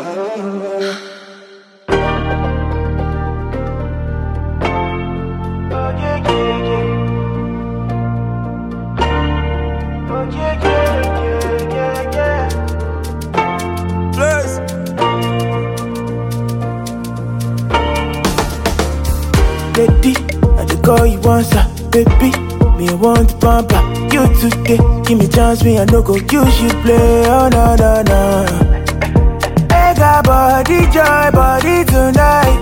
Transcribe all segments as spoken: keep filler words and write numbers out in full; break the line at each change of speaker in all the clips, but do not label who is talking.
Lady, I dey call you once, ah, baby. Me I want to pamper you today. Give me chance, me I no go use you play. Oh no no no. I got body joy, body tonight,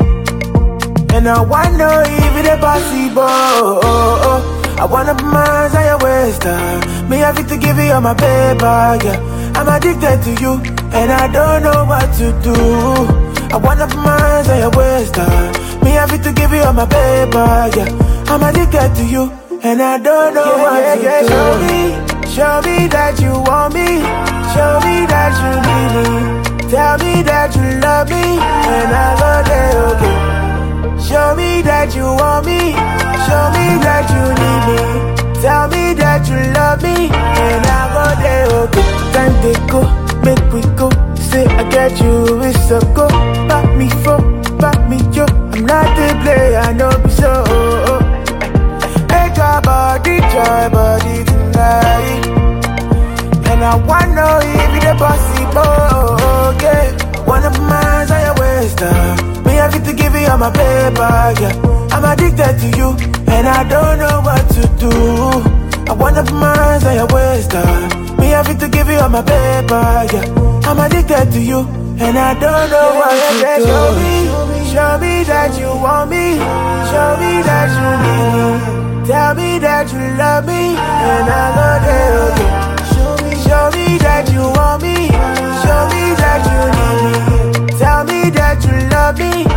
and I wanna know if it's possible. Oh, oh, oh. I wanna put my hands on your waist, ah. Me have to give you all my paper, yeah. I'm addicted to you, and I don't know what to do. I wanna put my hands on your waist, ah. Me have to give you all my paper, yeah. I'm addicted to you, and I don't know yeah, what yeah, to yeah. do. Show me, show me that you want me. Show me that you need me. Tell me that you love me, and I go there, okay. Show me that you want me. Show me that you need me. Tell me that you love me, and I go there, okay. Time they go, make we go. Say I get you, it's a go. Back me for, back me yo. I'm not the player, I know me so. Make your body joy, body tonight, and I wanna know if it's possible, okay. Wanna put my hands on your waist, uh. Me have to give you all my paper, yeah. I'm addicted to you, and I don't know what to do. I wanna put my hands on your waist, uh. Me have to give you all my paper, yeah. I'm addicted to you, and I don't know yeah, what yeah, to yeah, do. Show me, show me that you want me. Show me that you need me. Tell me that you love me, and I go there, okay. Show me, show me that you want me. Show me that you need me. Tell me that you love me,